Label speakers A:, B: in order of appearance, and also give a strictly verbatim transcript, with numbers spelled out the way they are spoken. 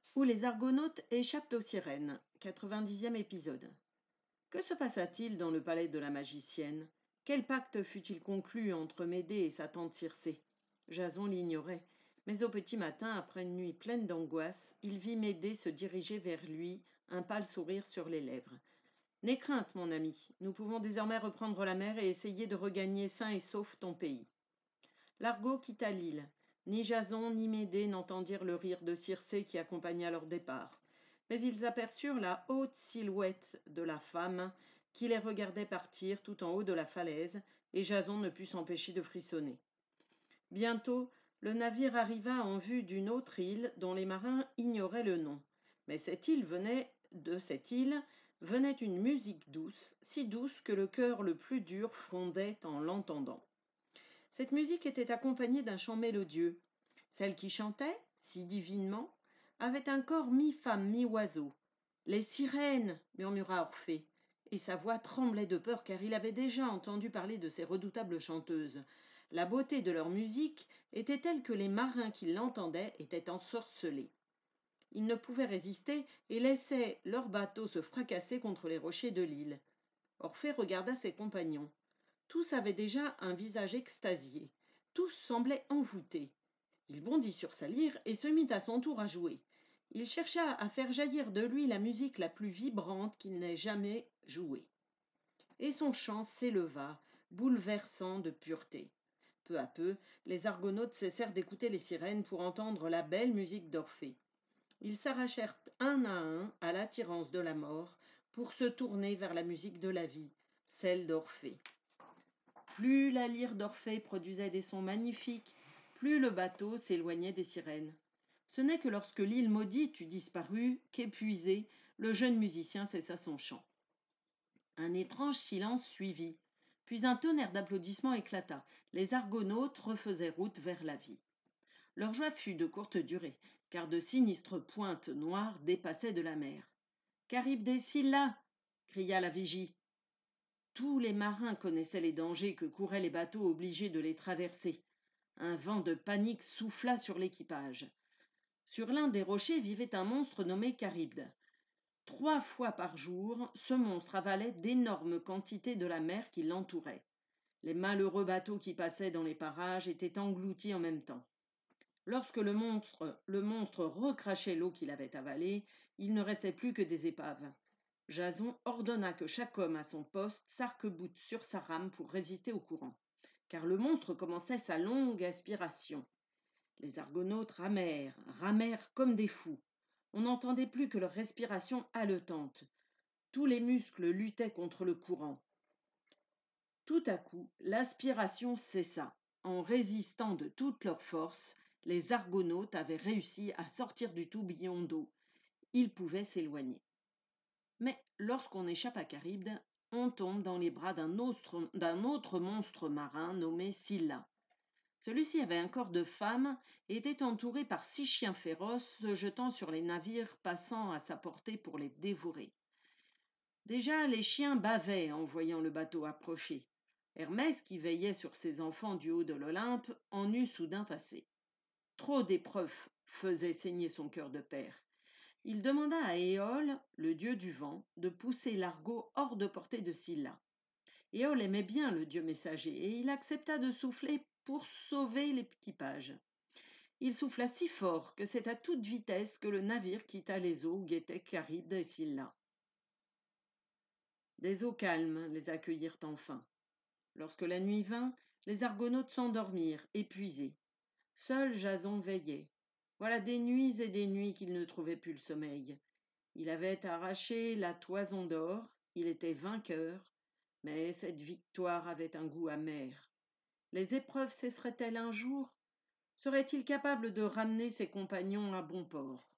A: Où les Argonautes échappent aux sirènes, quatre-vingt-dixième épisode. Que se passa-t-il dans le palais de la magicienne? Quel pacte fut-il conclu entre Médée et sa tante Circé? Jason l'ignorait, mais au petit matin, après une nuit pleine d'angoisse, il vit Médée se diriger vers lui, un pâle sourire sur les lèvres. N'aie crainte, mon ami, nous pouvons désormais reprendre la mer et essayer de regagner sain et sauf ton pays. L'argot quitta l'île. Ni Jason ni Médée n'entendirent le rire de Circé qui accompagna leur départ. Mais ils aperçurent la haute silhouette de la femme qui les regardait partir tout en haut de la falaise, et Jason ne put s'empêcher de frissonner. Bientôt, le navire arriva en vue d'une autre île dont les marins ignoraient le nom. Mais cette île venait, de cette île venait une musique douce, si douce que le cœur le plus dur fondait en l'entendant. Cette musique était accompagnée d'un chant mélodieux. Celle qui chantait, si divinement, avait un corps mi-femme, mi-oiseau. « Les sirènes !» murmura Orphée, et sa voix tremblait de peur car il avait déjà entendu parler de ces redoutables chanteuses. La beauté de leur musique était telle que les marins qui l'entendaient étaient ensorcelés. Ils ne pouvaient résister et laissaient leur bateau se fracasser contre les rochers de l'île. Orphée regarda ses compagnons. Tous avaient déjà un visage extasié. Tous semblaient envoûtés. Il bondit sur sa lyre et se mit à son tour à jouer. Il chercha à faire jaillir de lui la musique la plus vibrante qu'il n'ait jamais jouée. Et son chant s'éleva, bouleversant de pureté. Peu à peu, les Argonautes cessèrent d'écouter les sirènes pour entendre la belle musique d'Orphée. Ils s'arrachèrent un à un à l'attirance de la mort pour se tourner vers la musique de la vie, celle d'Orphée. Plus la lyre d'Orphée produisait des sons magnifiques, plus le bateau s'éloignait des sirènes. Ce n'est que lorsque l'île maudite eut disparu qu'épuisé, le jeune musicien cessa son chant. Un étrange silence suivit, puis un tonnerre d'applaudissements éclata. Les Argonautes refaisaient route vers la vie. Leur joie fut de courte durée, car de sinistres pointes noires dépassaient de la mer. « Charybdès, Scylla !» cria la vigie. Tous les marins connaissaient les dangers que couraient les bateaux obligés de les traverser. Un vent de panique souffla sur l'équipage. Sur l'un des rochers vivait un monstre nommé Charybde. Trois fois par jour, ce monstre avalait d'énormes quantités de la mer qui l'entourait. Les malheureux bateaux qui passaient dans les parages étaient engloutis en même temps. Lorsque le monstre, le monstre recrachait l'eau qu'il avait avalée, il ne restait plus que des épaves. Jason ordonna que chaque homme à son poste s'arc-boute sur sa rame pour résister au courant, car le monstre commençait sa longue aspiration. Les Argonautes ramèrent, ramèrent comme des fous. On n'entendait plus que leur respiration haletante. Tous les muscles luttaient contre le courant. Tout à coup, l'aspiration cessa. En résistant de toute leur force, les Argonautes avaient réussi à sortir du tourbillon d'eau. Ils pouvaient s'éloigner. Mais lorsqu'on échappe à Charybde, on tombe dans les bras d'un autre, d'un autre monstre marin nommé Scylla. Celui-ci avait un corps de femme et était entouré par six chiens féroces se jetant sur les navires passant à sa portée pour les dévorer. Déjà, les chiens bavaient en voyant le bateau approcher. Hermès, qui veillait sur ses enfants du haut de l'Olympe, en eut soudain assez. Trop d'épreuves faisaient saigner son cœur de père. Il demanda à Éole, le dieu du vent, de pousser l'Argo hors de portée de Scylla. Éole aimait bien le dieu messager et il accepta de souffler pour sauver l'équipage. Il souffla si fort que c'est à toute vitesse que le navire quitta les eaux où guettaient Charybde et Scylla. Des eaux calmes les accueillirent enfin. Lorsque la nuit vint, les Argonautes s'endormirent, épuisés. Seul Jason veillait. Voilà des nuits et des nuits qu'il ne trouvait plus le sommeil. Il avait arraché la toison d'or, il était vainqueur, mais cette victoire avait un goût amer. Les épreuves cesseraient-elles un jour? Serait-il capable de ramener ses compagnons à bon port?